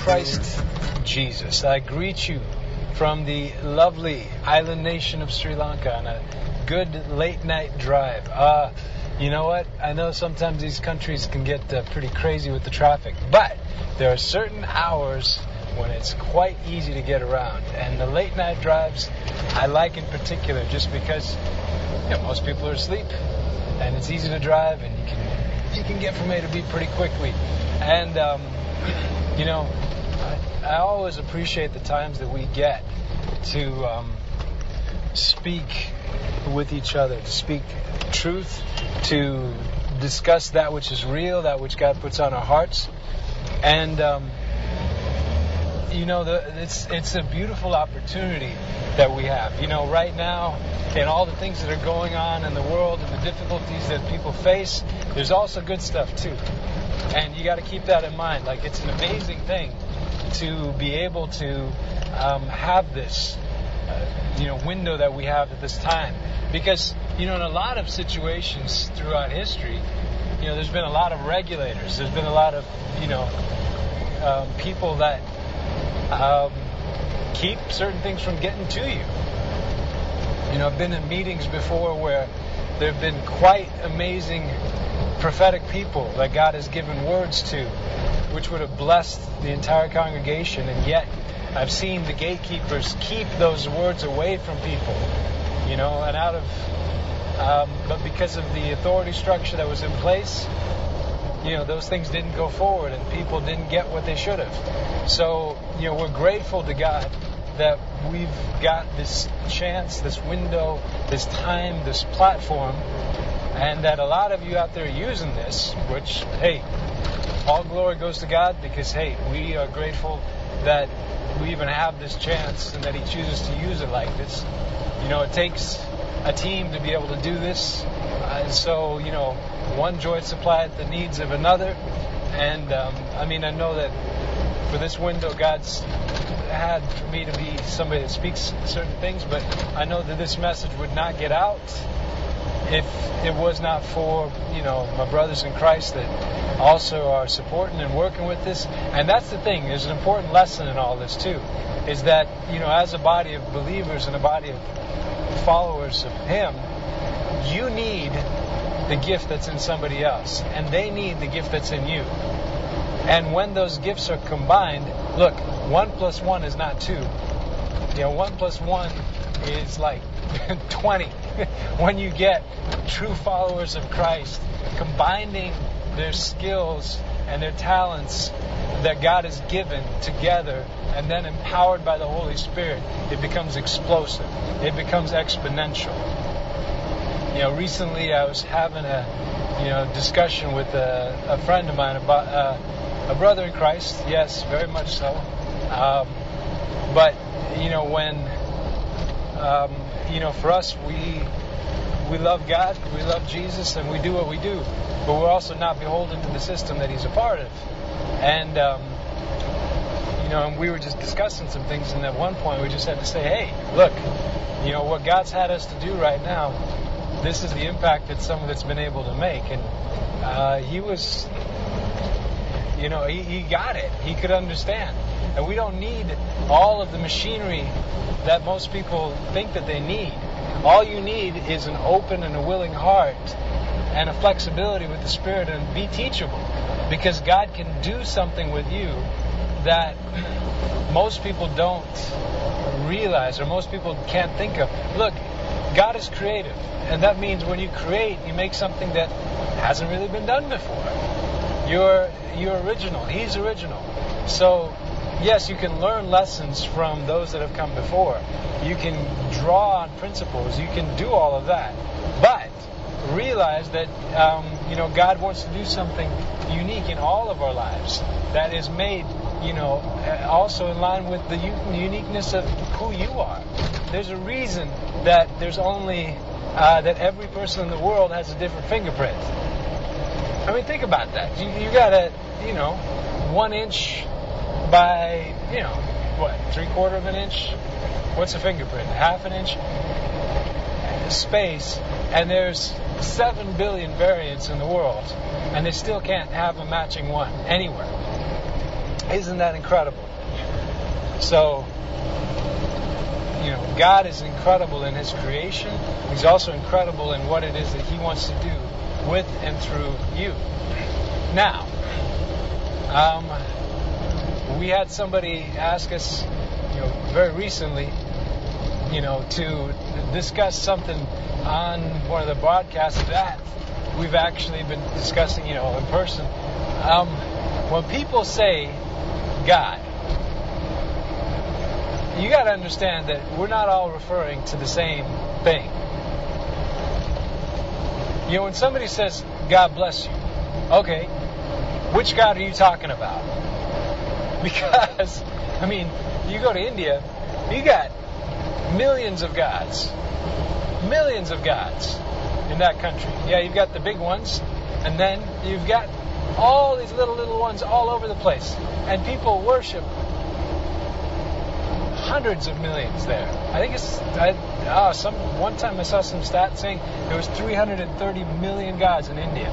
Christ Jesus. I greet you from the lovely island nation of Sri Lanka on a good late night drive. You know what? I know sometimes these countries can get pretty crazy with the traffic, but there are certain hours when it's quite easy to get around. And the late night drives I like in particular just because most people are asleep and it's easy to drive and you can get from A to B pretty quickly. And I always appreciate the times that we get to speak with each other, to speak truth, to discuss that which is real, that which God puts on our hearts. And it's a beautiful opportunity that we have. Right now, in all the things that are going on in the world and the difficulties that people face, there's also good stuff too. And you got to keep that in mind. Like, it's an amazing thing to be able to have this window that we have at this time. Because, in a lot of situations throughout history, there's been a lot of regulators. There's been a lot of, people that keep certain things from getting to you. I've been in meetings before where there have been quite amazing prophetic people that God has given words to, which would have blessed the entire congregation, and yet I've seen the gatekeepers keep those words away from people, and out of, but because of the authority structure that was in place, those things didn't go forward and people didn't get what they should have. So, we're grateful to God that we've got this chance, this window, this time, this platform, and that a lot of you out there are using this, which, hey, all glory goes to God, because, hey, we are grateful that we even have this chance and that He chooses to use it like this. It takes a team to be able to do this. And so, one joint supplieth the needs of another. And, I know that for this window, God's had for me to be somebody that speaks certain things, but I know that this message would not get out if it was not for, my brothers in Christ that also are supporting and working with this. And that's the thing. There's an important lesson in all this, too, is that, as a body of believers and a body of followers of Him, you need the gift that's in somebody else, and they need the gift that's in you. And when those gifts are combined, look, 1 + 1 is not 2. 1 + 1 is like 20. When you get true followers of Christ combining their skills and their talents that God has given together and then empowered by the Holy Spirit, it becomes explosive. It becomes exponential. Recently I was having a discussion with a friend of mine about a brother in Christ. Yes, very much so. But when for us, we love God, we love Jesus, and we do what we do. But we're also not beholden to the system that He's a part of. And and we were just discussing some things, and at one point we just had to say, hey, look, what God's had us to do right now, this is the impact that some of it's been able to make. And he was, he got it. He could understand. And we don't need all of the machinery that most people think that they need. All you need is an open and a willing heart and a flexibility with the Spirit, and be teachable. Because God can do something with you that most people don't realize, or most people can't think of. Look, God is creative. And that means when you create, you make something that hasn't really been done before. You're original. He's original. So, yes, you can learn lessons from those that have come before. You can draw on principles. You can do all of that. But realize that, God wants to do something unique in all of our lives that is made, also in line with the uniqueness of who you are. There's a reason that there's only, that every person in the world has a different fingerprint. I mean, think about that. You got a, 1 inch by, 3/4 of an inch? What's a fingerprint? 1/2 inch? Space. And there's 7 billion variants in the world. And they still can't have a matching one anywhere. Isn't that incredible? So, God is incredible in His creation. He's also incredible in what it is that He wants to do with and through you. Now, we had somebody ask us, very recently, to discuss something on one of the broadcasts that we've actually been discussing, in person. When people say God, you got to understand that we're not all referring to the same thing. When somebody says, God bless you, okay, which God are you talking about? Because, you go to India, you got millions of gods in that country. Yeah, you've got the big ones, and then you've got all these little ones all over the place. And people worship hundreds of millions there. I think one time I saw some stats saying there was 330 million gods in India.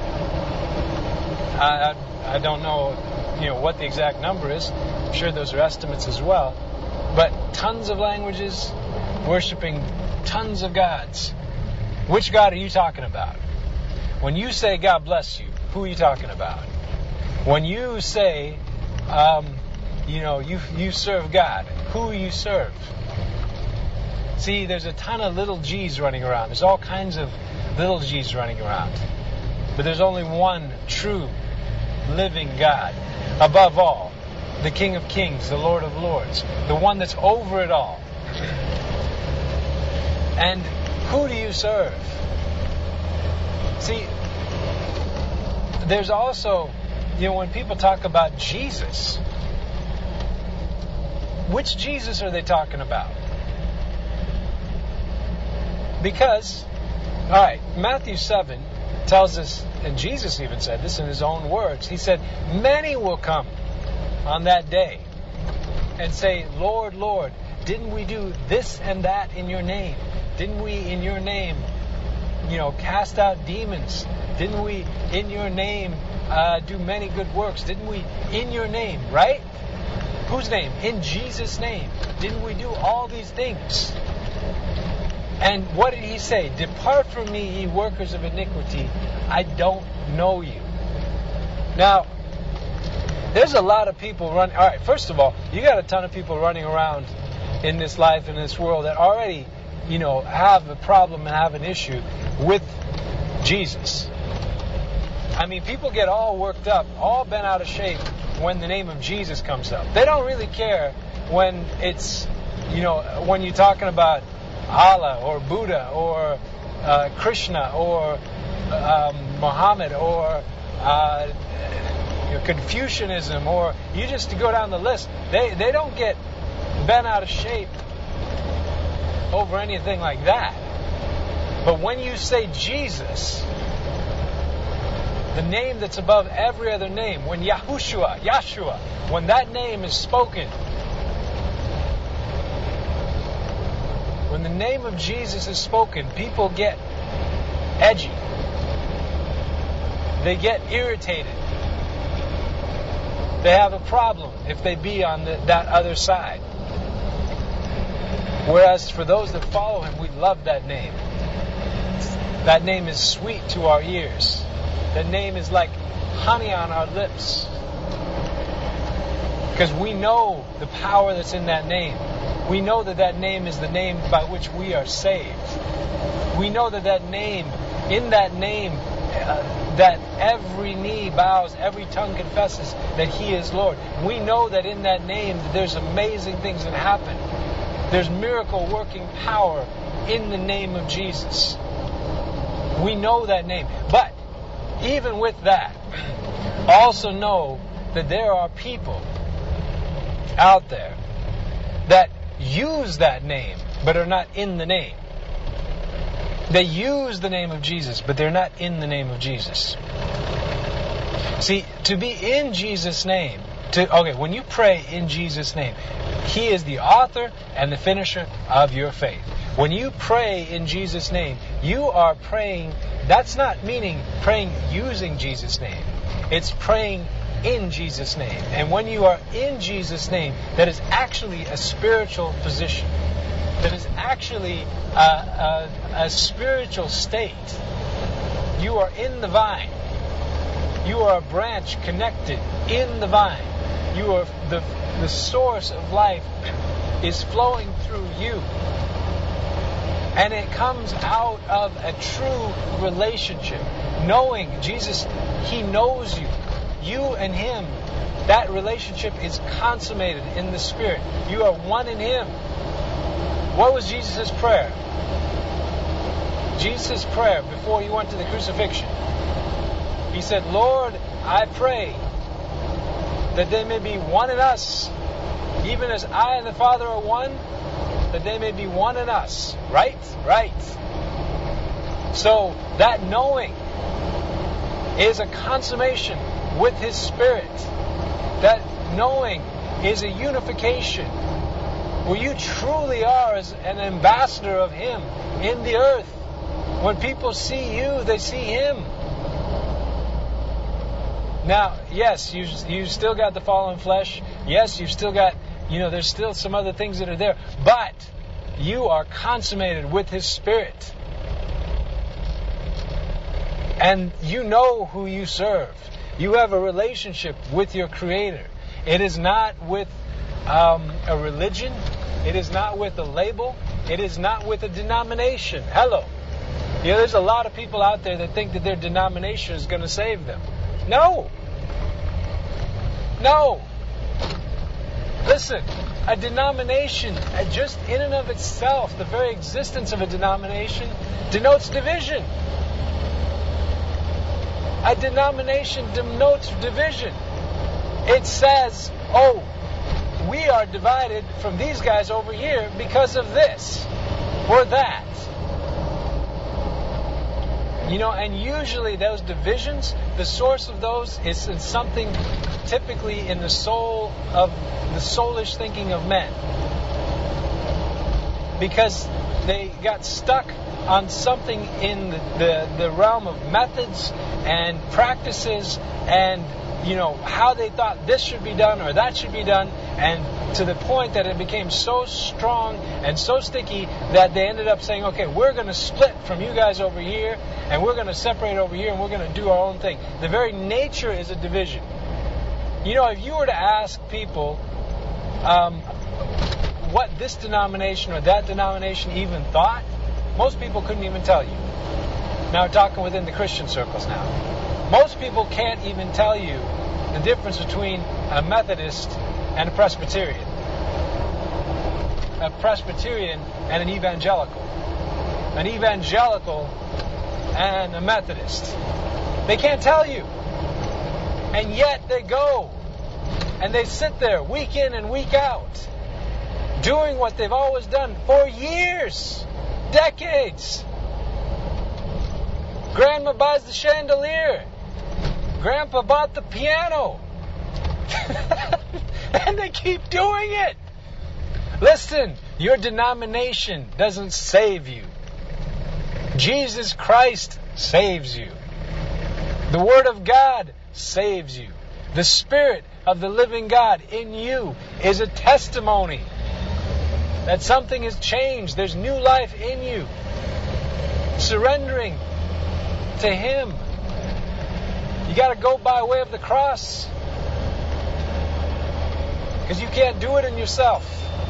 I don't know, what the exact number is. I'm sure those are estimates as well. But tons of languages, worshiping tons of gods. Which God are you talking about? When you say God bless you, who are you talking about? When you say, you serve God, who you serve? See, there's a ton of little G's running around. There's all kinds of little G's running around. But there's only one true living God. Above all, the King of Kings, the Lord of Lords, the one that's over it all. And who do you serve? See, there's also, when people talk about Jesus, which Jesus are they talking about? Because, Matthew 7 tells us, and Jesus even said this in His own words, He said, many will come on that day and say, Lord, Lord, didn't we do this and that in your name? Didn't we in your name, cast out demons? Didn't we in your name do many good works? Didn't we in your name, right? Whose name? In Jesus' name. Didn't we do all these things? And what did He say? Depart from me, ye workers of iniquity. I don't know you. Now, there's a lot of people running. All right, first of all, you got a ton of people running around in this life, in this world, that already, have a problem and have an issue with Jesus. People get all worked up, all bent out of shape when the name of Jesus comes up. They don't really care when it's, when you're talking about Allah or Buddha or Krishna or Muhammad or Confucianism, or you just go down the list. They don't get bent out of shape over anything like that. But when you say Jesus, the name that's above every other name, when Yahshua, when that name is spoken, when the name of Jesus is spoken, people get edgy. They get irritated. They have a problem if they be on that other side. Whereas for those that follow Him, we love that name. That name is sweet to our ears. That name is like honey on our lips. Because we know the power that's in that name. We know that name is the name by which we are saved. We know that name, in that name, that every knee bows, every tongue confesses that He is Lord. We know that in that name that there's amazing things that happen. There's miracle working power in the name of Jesus. We know that name. But even with that, also know that there are people out there that use that name but are not in the name. They use the name of Jesus, but they're not in the name of Jesus. See, to be in Jesus' name, when you pray in Jesus' name, He is the author and the finisher of your faith. When you pray in Jesus' name, you are praying, that's not meaning praying using Jesus' name. It's praying in Jesus' name. And when you are in Jesus' name, that is actually a spiritual position. That is actually a spiritual state. You are in the vine. You are a branch connected in the vine. You are the source of life is flowing through you. And it comes out of a true relationship. Knowing Jesus, He knows you. You and Him, that relationship is consummated in the Spirit. You are one in Him. What was Jesus' prayer? Jesus' prayer before He went to the crucifixion. He said, Lord, I pray that they may be one in us, even as I and the Father are one, that they may be one in us. Right? Right. So that knowing is a consummation with His Spirit. That knowing is a unification where you truly are as an ambassador of Him in the earth. When people see you, they see Him. Now, yes, you still got the fallen flesh. Yes, you've still got, there's still some other things that are there. But you are consummated with His Spirit. And you know who you serve. You have a relationship with your Creator. It is not with a religion. It is not with a label. It is not with a denomination. Hello. There's a lot of people out there that think that their denomination is going to save them. No. No. Listen, a denomination, just in and of itself, the very existence of a denomination denotes division. A denomination denotes division. It says, oh, we are divided from these guys over here because of this or that. And usually those divisions, the source of those is in something typically in the soul of the soulish thinking of men. Because they got stuck on something in the realm of methods and practices and, how they thought this should be done or that should be done, and to the point that it became so strong and so sticky that they ended up saying, okay, we're going to split from you guys over here, and we're going to separate over here, and we're going to do our own thing. The very nature is a division. If you were to ask people what this denomination or that denomination even thought, most people couldn't even tell you. Now we're talking within the Christian circles now. Most people can't even tell you the difference between a Methodist and a Presbyterian. A Presbyterian and an evangelical. An evangelical and a Methodist. They can't tell you. And yet they go and they sit there week in and week out doing what they've always done for years, decades. Grandma buys the chandelier. Grandpa bought the piano. And they keep doing it. Listen, your denomination doesn't save you. Jesus Christ saves you. The Word of God saves you. The Spirit of the living God in you is a testimony that something has changed. There's new life in you. Surrendering to Him. You got to go by way of the cross. Because you can't do it in yourself.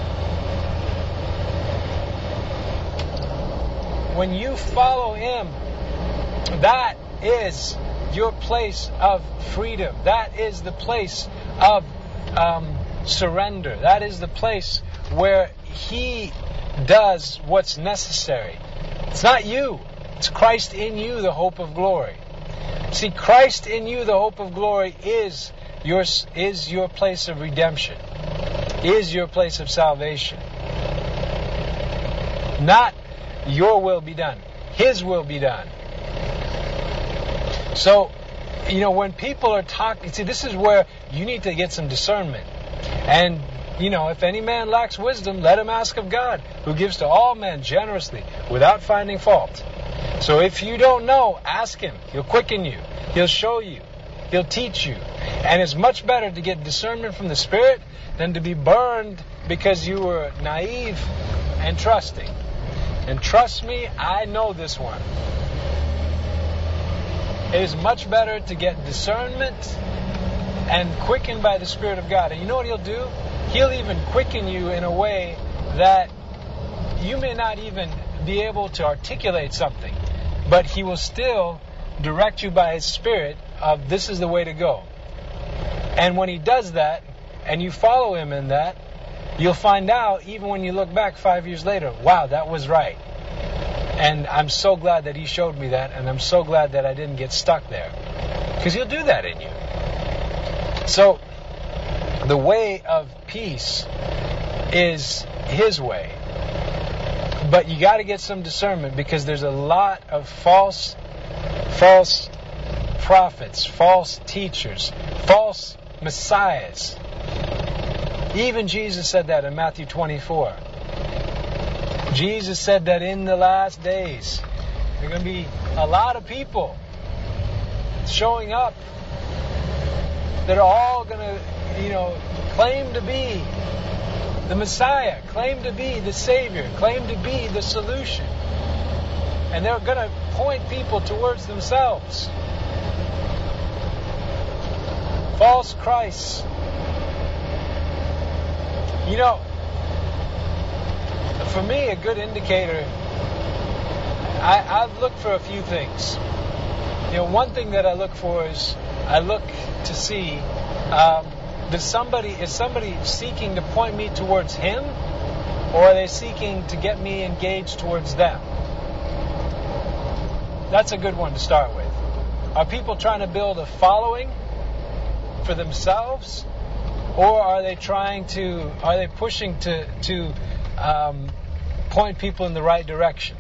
When you follow Him, that is your place of freedom. That is the place of surrender. That is the place where He does what's necessary. It's not you. It's Christ in you, the hope of glory. See, Christ in you, the hope of glory, is your place of redemption, is your place of salvation. Not your will be done. His will be done. So, when people are talking, see, this is where you need to get some discernment. And, if any man lacks wisdom, let him ask of God, who gives to all men generously, without finding fault. So if you don't know, ask Him. He'll quicken you. He'll show you. He'll teach you. And it's much better to get discernment from the Spirit than to be burned because you were naive and trusting. And trust me, I know this one. It is much better to get discernment and quickened by the Spirit of God. And you know what He'll do? He'll even quicken you in a way that you may not even be able to articulate something, but He will still direct you by His Spirit of this is the way to go. And when He does that, and you follow Him in that, you'll find out, even when you look back 5 years later, wow, that was right. And I'm so glad that He showed me that, and I'm so glad that I didn't get stuck there. Because He'll do that in you. So, the way of peace is His way. But you got to get some discernment, because there's a lot of false prophets, false teachers, false messiahs. Even Jesus said that in Matthew 24. Jesus said that in the last days, there are going to be a lot of people showing up that are all going to, claim to be the Messiah, claim to be the Savior, claim to be the solution. And they're going to point people towards themselves. False Christs. For me, a good indicator, I've looked for a few things. One thing that I look for is I look to see is somebody seeking to point me towards Him, or are they seeking to get me engaged towards them? That's a good one to start with. Are people trying to build a following for themselves, or are they pushing to point people in the right direction?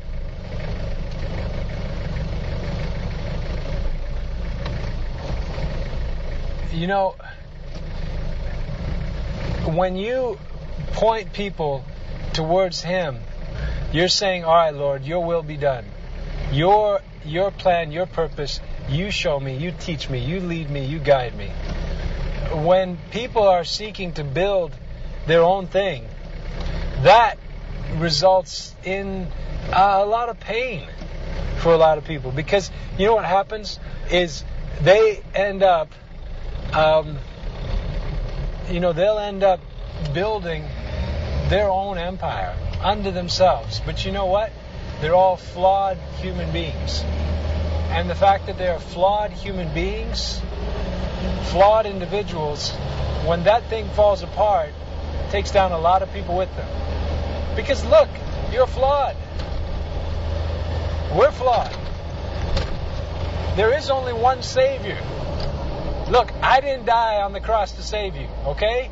When you point people towards Him, you're saying, all right, Lord, your will be done. Your plan, your purpose, you show me, you teach me, you lead me, you guide me. When people are seeking to build their own thing, that results in a lot of pain for a lot of people. Because you know what happens is they end up, they'll end up building their own empire unto themselves. But you know what? They're all flawed human beings. And the fact that they're flawed human beings, flawed individuals, when that thing falls apart, it takes down a lot of people with them. Because look, you're flawed. We're flawed. There is only one Savior. Look, I didn't die on the cross to save you, okay?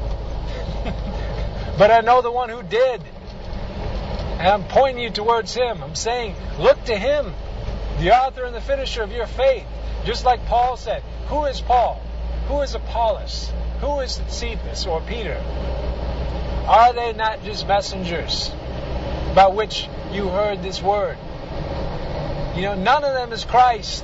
But I know the one who did. And I'm pointing you towards Him. I'm saying, look to Him, the author and the finisher of your faith. Just like Paul said, who is Paul? Who is Apollos? Who is Cephas or Peter? Are they not just messengers by which you heard this word? None of them is Christ.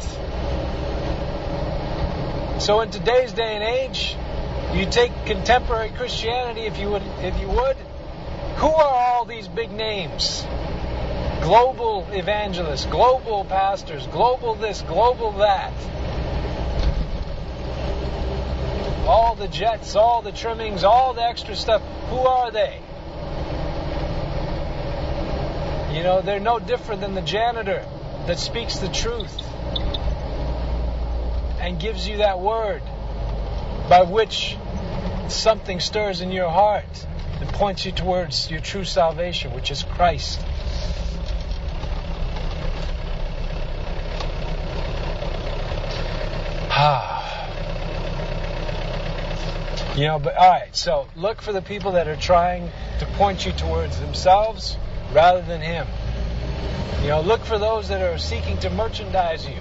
So in today's day and age, you take contemporary Christianity, if you would, who are all these big names? Global evangelists, global pastors, global this, global that. All the jets, all the trimmings, all the extra stuff. Who are they? They're no different than the janitor that speaks the truth and gives you that word by which something stirs in your heart and points you towards your true salvation, which is Christ. But all right, so look for the people that are trying to point you towards themselves rather than Him. Look for those that are seeking to merchandise you.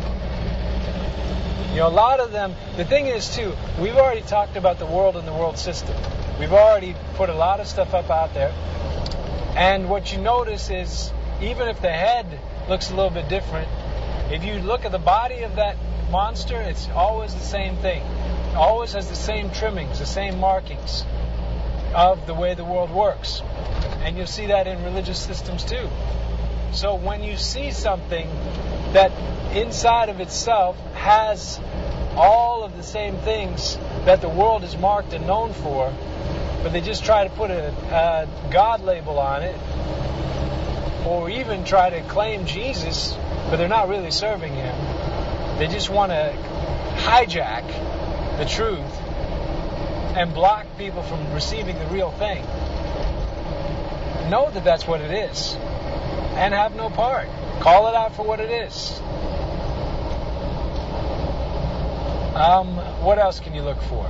A lot of them, the thing is too, we've already talked about the world and the world system. We've already put a lot of stuff up out there. And what you notice is, even if the head looks a little bit different, if you look at the body of that monster, it's always the same thing. It always has the same trimmings, the same markings of the way the world works. And you'll see that in religious systems too. So when you see something that inside of itself has all of the same things that the world is marked and known for, but they just try to put a God label on it, or even try to claim Jesus, but they're not really serving Him. They just want to hijack the truth and block people from receiving the real thing. Know that that's what it is, and have no part. Call it out for what it is. What else can you look for?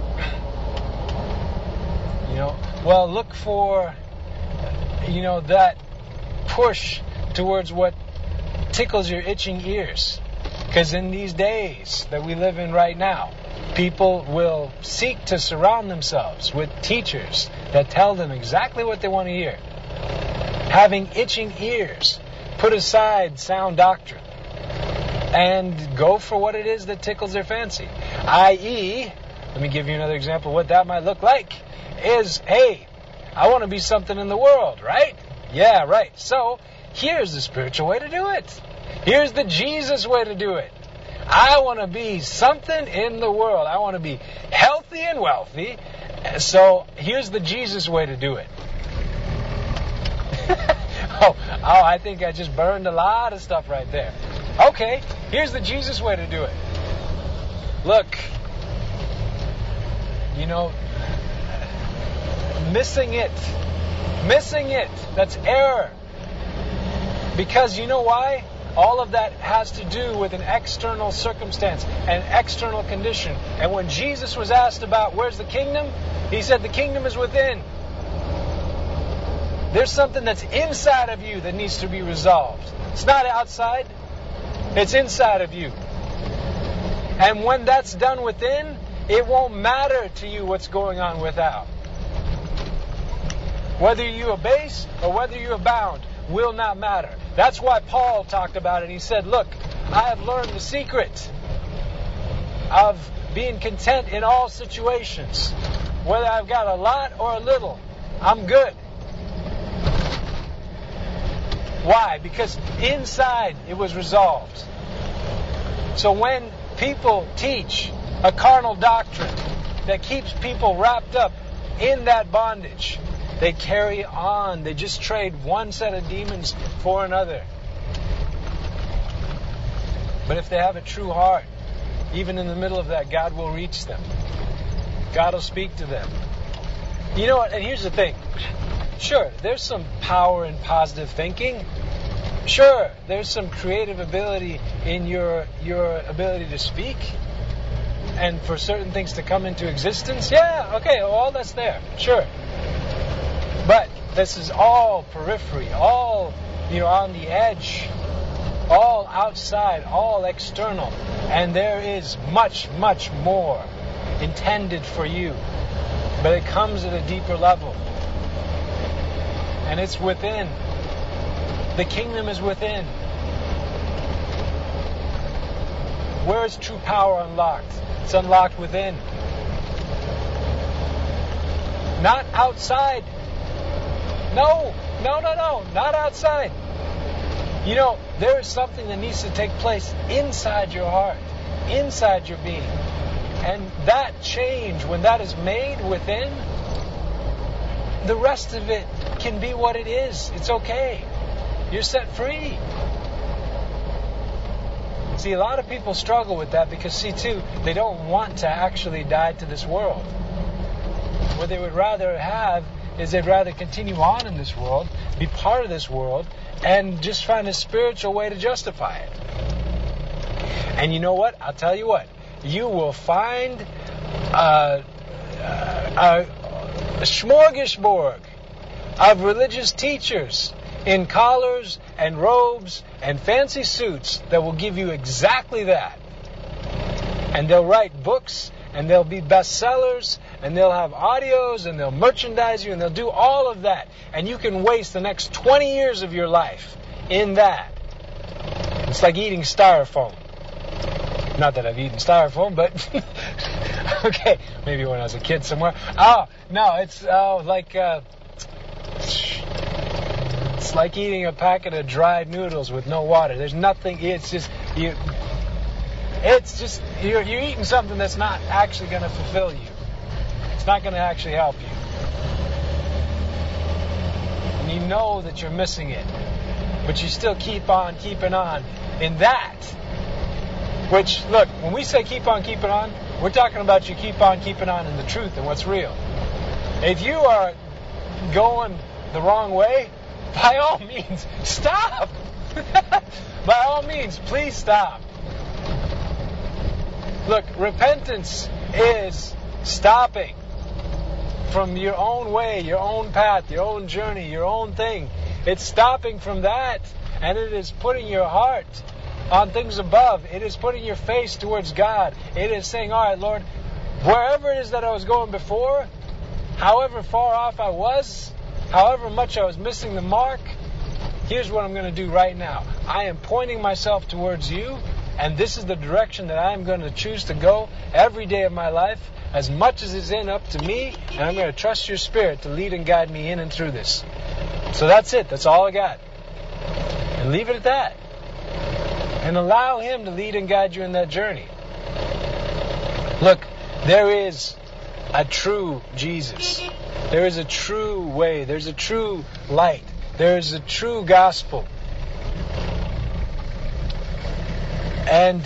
Well, look for, that push towards what tickles your itching ears. Because in these days that we live in right now, people will seek to surround themselves with teachers that tell them exactly what they want to hear. Having itching ears, put aside sound doctrine and go for what it is that tickles their fancy. I.e., let me give you another example of what that might look like, is, hey, I want to be something in the world, right? Yeah, right. So, here's the spiritual way to do it. Here's the Jesus way to do it. I want to be something in the world. I want to be healthy and wealthy. So, here's the Jesus way to do it. Oh, I think I just burned a lot of stuff right there. Okay, here's the Jesus way to do it. Look, missing it, that's error. Because you know why? All of that has to do with an external circumstance, an external condition. And when Jesus was asked about where's the kingdom, He said the kingdom is within. There's something that's inside of you that needs to be resolved. It's not outside. It's inside of you. And when that's done within, it won't matter to you what's going on without. Whether you abase or whether you abound will not matter. That's why Paul talked about it. He said, look, I have learned the secret of being content in all situations. Whether I've got a lot or a little, I'm good. Why? Because inside it was resolved. So when people teach a carnal doctrine that keeps people wrapped up in that bondage, they carry on. They just trade one set of demons for another. But if they have a true heart, even in the middle of that, God will reach them. God will speak to them. You know what? And here's the thing. Sure, there's some power in positive thinking. Sure, there's some creative ability in your ability to speak and for certain things to come into existence. Yeah, okay, well, all that's there. Sure. But this is all periphery, all, on the edge, all outside, all external. And there is much, much more intended for you. But it comes at a deeper level. And it's within. The kingdom is within. Where is true power unlocked? It's unlocked within. Not outside. No, not outside. There is something that needs to take place inside your heart, inside your being. And that change, when that is made within, the rest of it can be what it is. It's okay. You're set free. See, a lot of people struggle with that because, they don't want to actually die to this world. What they would rather have is they'd rather continue on in this world, be part of this world, and just find a spiritual way to justify it. And you know what? I'll tell you what. You will find a smorgasbord of religious teachers in collars and robes and fancy suits that will give you exactly that. And they'll write books, and they'll be bestsellers, and they'll have audios, and they'll merchandise you, and they'll do all of that. And you can waste the next 20 years of your life in that. It's like eating styrofoam. Not that I've eaten styrofoam, but okay, maybe when I was a kid somewhere. Oh, no, it's like eating a packet of dried noodles with no water. There's nothing. It's just you're eating something that's not actually going to fulfill you. It's not going to actually help you. And you know that you're missing it. But you still keep on keeping on in that. Which, look, when we say keep on keeping on, we're talking about you keep on keeping on in the truth and what's real. If you are going the wrong way, by all means, stop. By all means, please stop. Look, repentance is stopping from your own way, your own path, your own journey, your own thing. It's stopping from that, and it is putting your heart on things above. It is putting your face towards God. It is saying, all right, Lord, wherever it is that I was going before, however far off I was, however much I was missing the mark, here's what I'm going to do right now. I am pointing myself towards you, and this is the direction that I'm going to choose to go every day of my life, as much as is in up to me, and I'm going to trust your Spirit to lead and guide me in and through this. So that's it. That's all I got. And leave it at that. And allow Him to lead and guide you in that journey. Look, there is a true Jesus. There is a true way. There's a true light. There is a true gospel. And,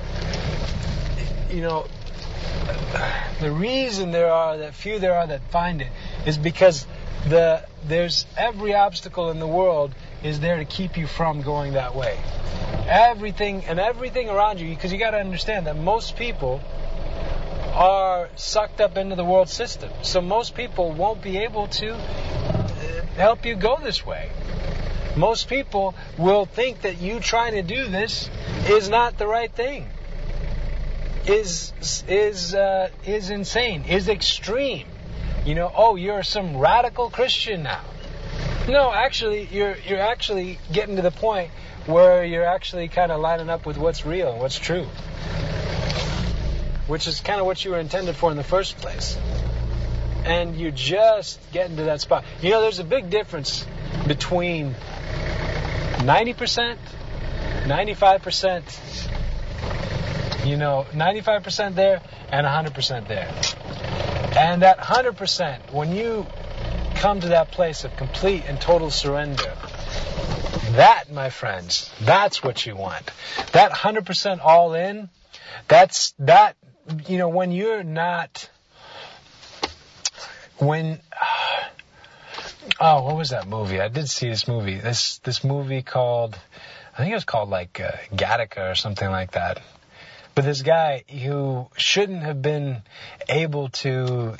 you know, the reason there are that find it is because there's every obstacle in the world is there to keep you from going that way. Everything around you, because you got to understand that most people are sucked up into the world system. So most people won't be able to help you go this way. Most people will think that you trying to do this is not the right thing. Is insane, is extreme. You know, oh, you're some radical Christian now. No, actually, you're actually getting to the point where you're actually kind of lining up with what's real and what's true, which is kind of what you were intended for in the first place. And you're just getting to that spot. You know, there's a big difference between 90%, 95%, 95% there and 100% there. And that 100%, when you come to that place of complete and total surrender, that, my friends, that's what you want. That 100% all in, when you're not, what was that movie? I did see this movie. This movie called, I think it was called like Gattaca or something like that. But this guy who shouldn't have been able to,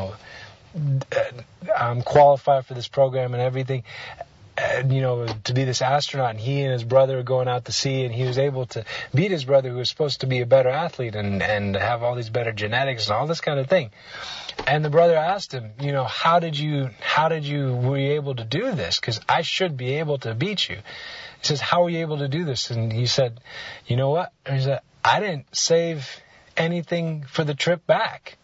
qualify for this program and everything, to be this astronaut, and he and his brother are going out to sea, and he was able to beat his brother who was supposed to be a better athlete and have all these better genetics and all this kind of thing. And the brother asked him, how were you able to do this? Because I should be able to beat you. He says, how were you able to do this? And he said, you know what? He said, I didn't save anything for the trip back.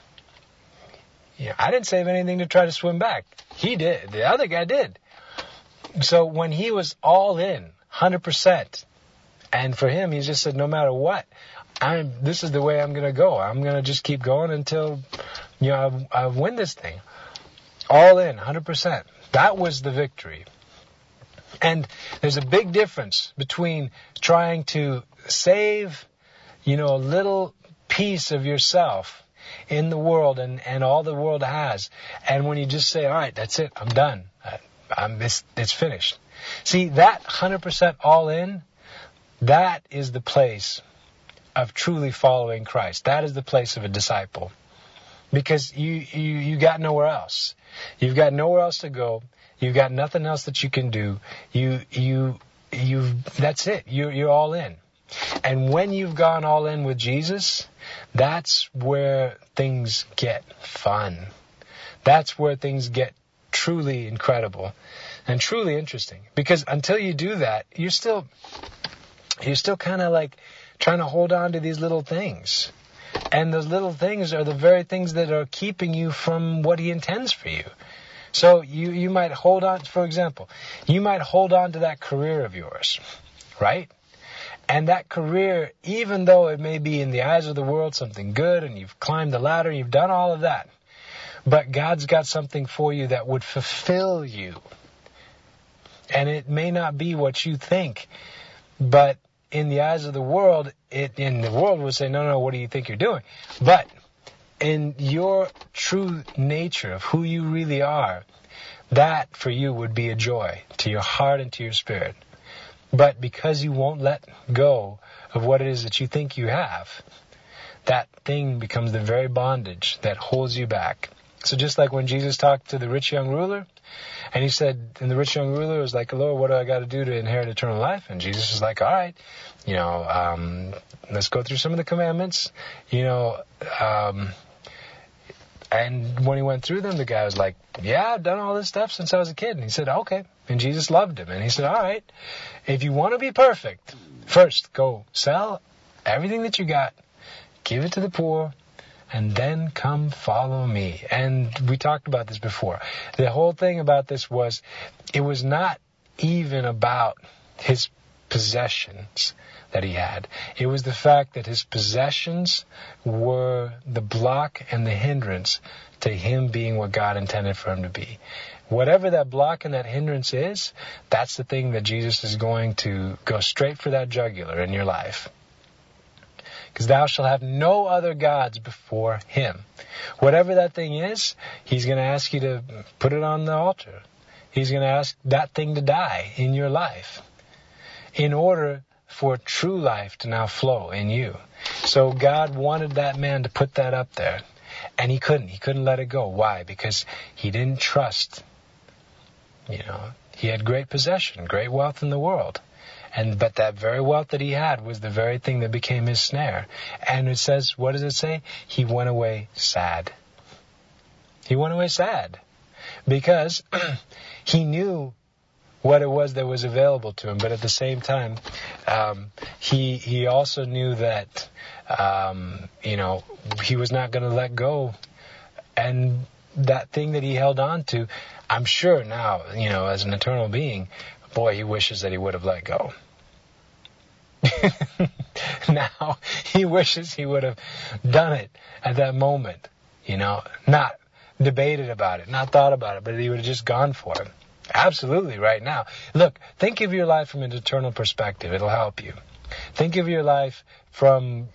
I didn't save anything to try to swim back. He did. The other guy did. So when he was all in, 100%, and for him, he just said, no matter what, this is the way I'm going to go. I'm going to just keep going until, I win this thing. All in, 100%. That was the victory. And there's a big difference between trying to save, a little piece of yourself in the world and all the world has. And when you just say, all right, that's it, I'm done. It's finished. See, that 100% all in, that is the place of truly following Christ. That is the place of a disciple. Because you got nowhere else. You've got nowhere else to go. You've got nothing else that you can do. That's it. You're all in. And when you've gone all in with Jesus, that's where things get fun. That's where things get truly incredible and truly interesting. Because until you do that, you're still kind of like trying to hold on to these little things. And those little things are the very things that are keeping you from what He intends for you. So you might hold on, for example, you might hold on to that career of yours, right? And that career, even though it may be in the eyes of the world something good, and you've climbed the ladder, you've done all of that, but God's got something for you that would fulfill you. And it may not be what you think, but in the eyes of the world, the world would say, no, what do you think you're doing? But in your true nature of who you really are, that for you would be a joy to your heart and to your spirit. But because you won't let go of what it is that you think you have, that thing becomes the very bondage that holds you back. So just like when Jesus talked to the rich young ruler, and he said, and the rich young ruler was like, Lord, what do I got to do to inherit eternal life? And Jesus was like, all right, let's go through some of the commandments, and when he went through them, the guy was like, yeah, I've done all this stuff since I was a kid. And he said, okay. And Jesus loved him. And he said, all right, if you want to be perfect, first go sell everything that you got, give it to the poor, and then come follow me. And we talked about this before. The whole thing about this was, it was not even about his possessions that he had. It was the fact that his possessions were the block and the hindrance to him being what God intended for him to be. Whatever that block and that hindrance is, that's the thing that Jesus is going to go straight for that jugular in your life. Because thou shalt have no other gods before Him. Whatever that thing is, He's going to ask you to put it on the altar. He's going to ask that thing to die in your life in order for true life to now flow in you. So God wanted that man to put that up there. And he couldn't. He couldn't let it go. Why? Because he didn't trust. He had great possession, great wealth in the world. But that very wealth that he had was the very thing that became his snare. And it says, what does it say? He went away sad. He went away sad. Because he knew what it was that was available to him. But at the same time, he also knew that, he was not going to let go. And that thing that he held on to, I'm sure now, as an eternal being, boy, he wishes that he would have let go. Now, he wishes he would have done it at that moment, not debated about it, not thought about it, but he would have just gone for it. Absolutely, right now. Look, think of your life from an eternal perspective. It'll help you. Think of your life from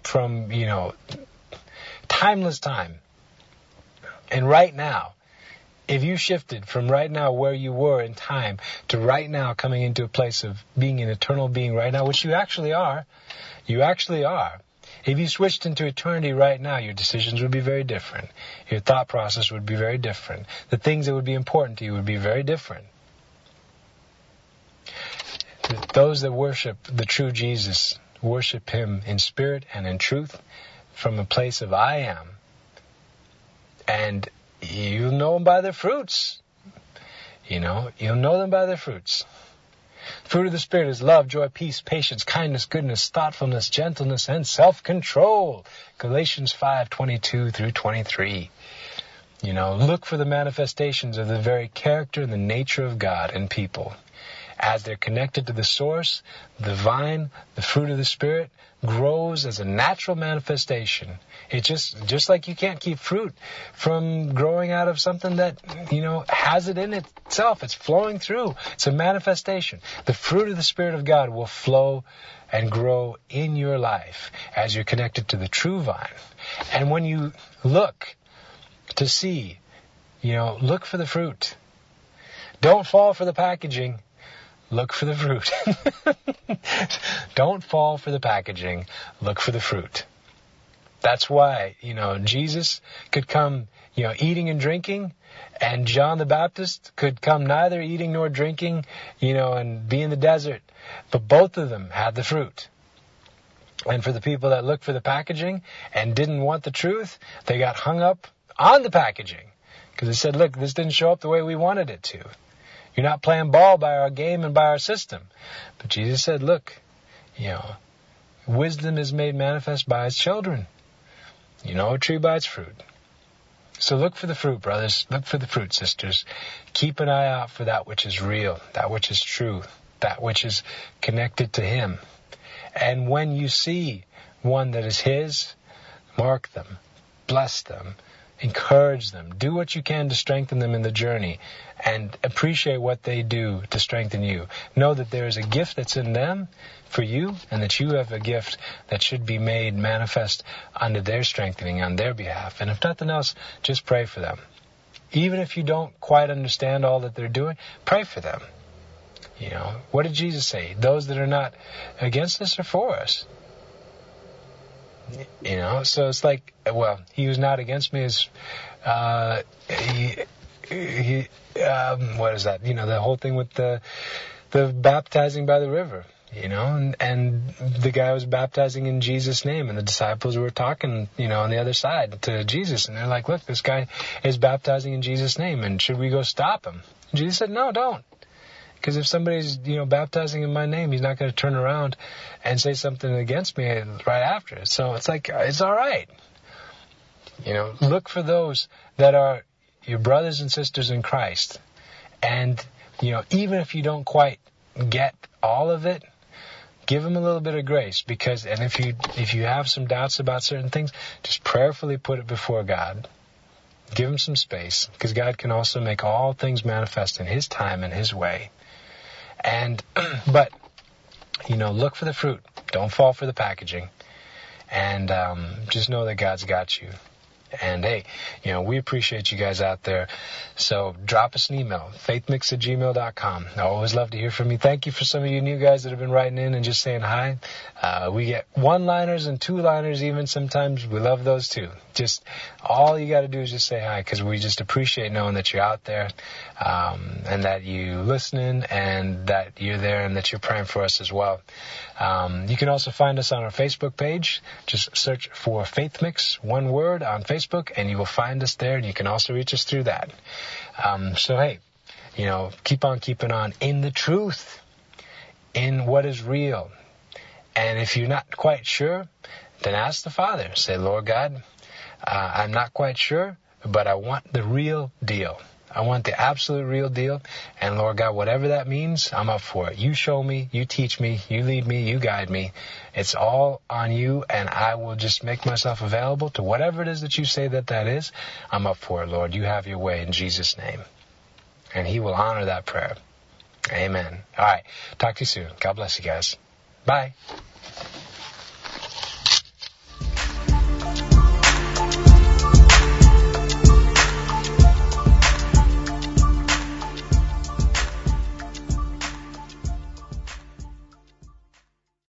timeless time. And right now, if you shifted from right now where you were in time to right now coming into a place of being an eternal being right now, which you actually are. If you switched into eternity right now, your decisions would be very different. Your thought process would be very different. The things that would be important to you would be very different. Those that worship the true Jesus worship Him in spirit and in truth from a place of I am. And you'll know them by their fruits. You'll know them by their fruits. Fruit of the Spirit is love, joy, peace, patience, kindness, goodness, thoughtfulness, gentleness, and self-control. Galatians 5:22 through 23. Look for the manifestations of the very character and the nature of God in people. As they're connected to the source, the vine, the fruit of the Spirit grows as a natural manifestation. It just like you can't keep fruit from growing out of something that, has it in itself. It's flowing through. It's a manifestation. The fruit of the Spirit of God will flow and grow in your life as you're connected to the true vine. And when you look to see, look for the fruit. Don't fall for the packaging. Look for the fruit. Don't fall for the packaging. Look for the fruit. That's why, Jesus could come, eating and drinking, and John the Baptist could come neither eating nor drinking, and be in the desert. But both of them had the fruit. And for the people that looked for the packaging and didn't want the truth, they got hung up on the packaging. Because they said, look, this didn't show up the way we wanted it to. You're not playing ball by our game and by our system. But Jesus said, look, wisdom is made manifest by its children. You know a tree by its fruit. So look for the fruit, brothers. Look for the fruit, sisters. Keep an eye out for that which is real, that which is true, that which is connected to Him. And when you see one that is His, mark them, bless them, encourage them. Do what you can to strengthen them in the journey, and appreciate what they do to strengthen you. Know that there is a gift that's in them for you, and that you have a gift that should be made manifest under their strengthening on their behalf. And if nothing else, just pray for them. Even if you don't quite understand all that they're doing, pray for them. You know, what did Jesus say? Those that are not against us are for us. You know, so it's like, well, he who's not against me is, what is that? You know, the whole thing with the baptizing by the river, you know, and the guy was baptizing in Jesus' name, and the disciples were talking, you know, on the other side to Jesus, and they're like, look, this guy is baptizing in Jesus' name, and should we go stop him? And Jesus said, no, don't. Because if somebody's, you know, baptizing in my name, he's not going to turn around and say something against me right after it. So it's like, it's all right. You know, look for those that are your brothers and sisters in Christ. And, you know, even if you don't quite get all of it, give them a little bit of grace. Because, and if you have some doubts about certain things, just prayerfully put it before God. Give them some space. Because God can also make all things manifest in His time and His way. And, but, you know, look for the fruit. Don't fall for the packaging. And just know that God's got you. And hey, you know, we appreciate you guys out there. So drop us an email, faithmix@gmail.com. I always love to hear from you. Thank you for some of you new guys that have been writing in and just saying hi. We get one-liners and two-liners even sometimes. We love those too. Just all you got to do is just say hi, because we just appreciate knowing that you're out there, and that you listening, and that you're there, and that you're praying for us as well. You can also find us on our Facebook page. Just search for Faith Mix, one word, on Facebook, and you will find us there, and you can also reach us through that. So hey, you know, keep on keeping on in the truth, in what is real. And if you're not quite sure, then ask the Father. Say, Lord God, I'm not quite sure, but I want the real deal. I want the absolute real deal. And Lord God, whatever that means, I'm up for it. You show me, you teach me, you lead me, you guide me. It's all on you, and I will just make myself available to whatever it is that you say that is. I'm up for it, Lord. You have your way in Jesus' name. And He will honor that prayer. Amen. All right. Talk to you soon. God bless you guys. Bye.